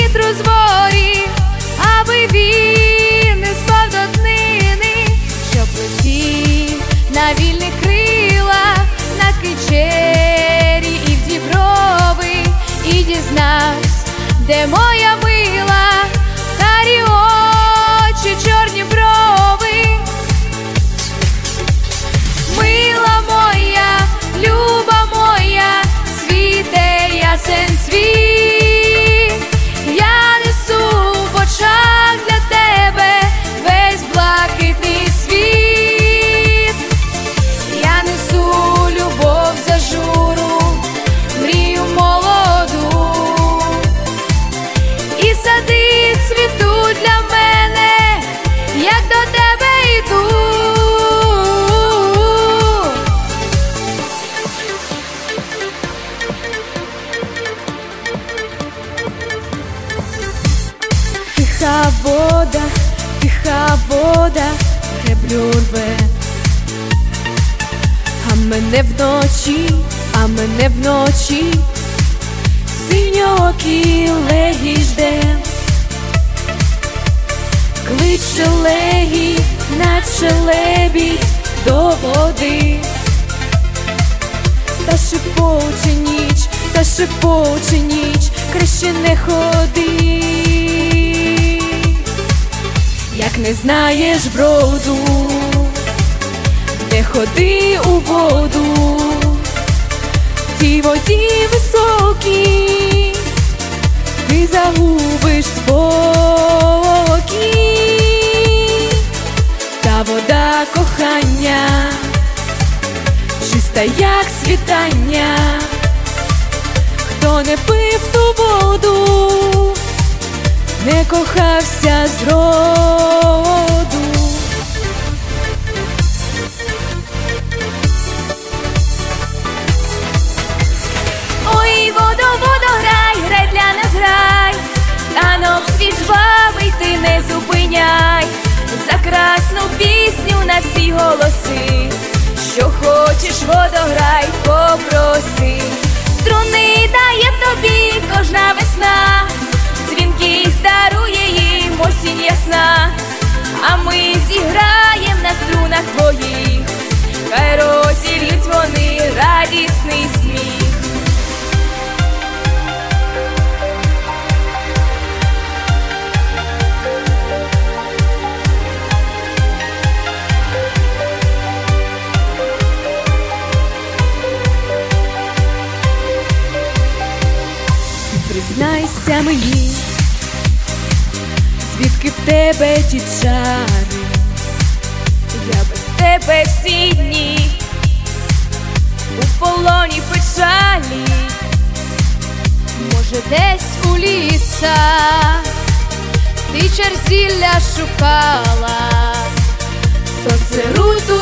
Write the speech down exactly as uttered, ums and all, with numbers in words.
вітру з ворі, аби він не спав до днини, щоб летів на вільні крила, на Кичері і в Діброви, і дізнавсь, де моя мила, карі очі, чорні брови. Мила моя, люба моя, світе ясен світ, я несу в очах для тебе весь блакитний світ. Я несу любов зажуру, мрію молоду, і сади цвітуть для мене, як до тебе йду. Тиха вода, тиха вода, греблю рве, а мене вночі, а мене вночі синьоокий легій жде. Кличе легій, наче лебідь до води, та шепоче ніч, та шепоче ніч, краще не ходи. Як не знаєш броду, не ходи у воду, в тій воді високій ти загубиш спокій. Та вода кохання, чиста як світання, хто не пив ту воду, не кохався зроду. Ой, водо, водо, грай, грай для нас, грай, танок світ жвавий ти не зупиняй, за красну пісню на всі голоси, що хочеш, водо, грай, попроси. Струни дає тобі кожна весна, дзвінки дарує їм осінь ясна, а ми зіграєм на струнах твоїх, хай розілють вони радісний сміх. Признайся мені, звідки в тебе ті чари, я без тебе всі дні у полоні печалі. Може, десь у лісах ти черзілля шукала, сонце руту